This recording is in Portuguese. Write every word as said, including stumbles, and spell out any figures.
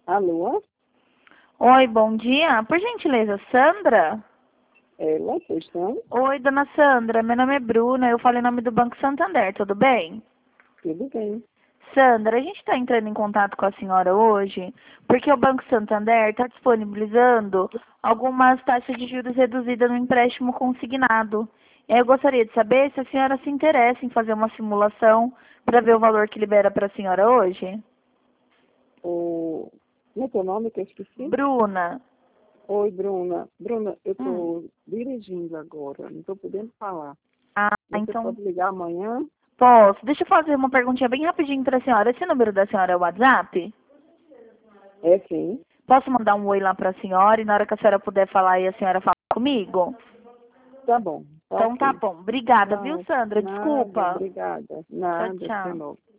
Alô? Oi, bom dia. Por gentileza, Sandra? Ela, vocês estão? Oi, dona Sandra. Meu nome é Bruna. Eu falo em nome do Banco Santander, tudo bem? Tudo bem. Sandra, a gente está entrando em contato com a senhora hoje porque o Banco Santander está disponibilizando algumas taxas de juros reduzidas no empréstimo consignado. Eu gostaria de saber se a senhora se interessa em fazer uma simulação para ver o valor que libera para a senhora hoje. O... Como é teu nome que eu esqueci? Bruna. Oi, Bruna. Bruna, eu Hum. estou dirigindo agora, não estou podendo falar. Ah, Você então pode ligar amanhã? posso. Deixa eu fazer uma perguntinha bem rapidinho para a senhora. Esse número da senhora é o WhatsApp? É sim. Posso mandar um oi lá para a senhora e na hora que a senhora puder falar aí, a senhora fala comigo? Tá bom. Tá Então tá ok. bom. Obrigada, viu, Não, Sandra? nada, Desculpa. obrigada. Tchau, Nada, até tchau. logo.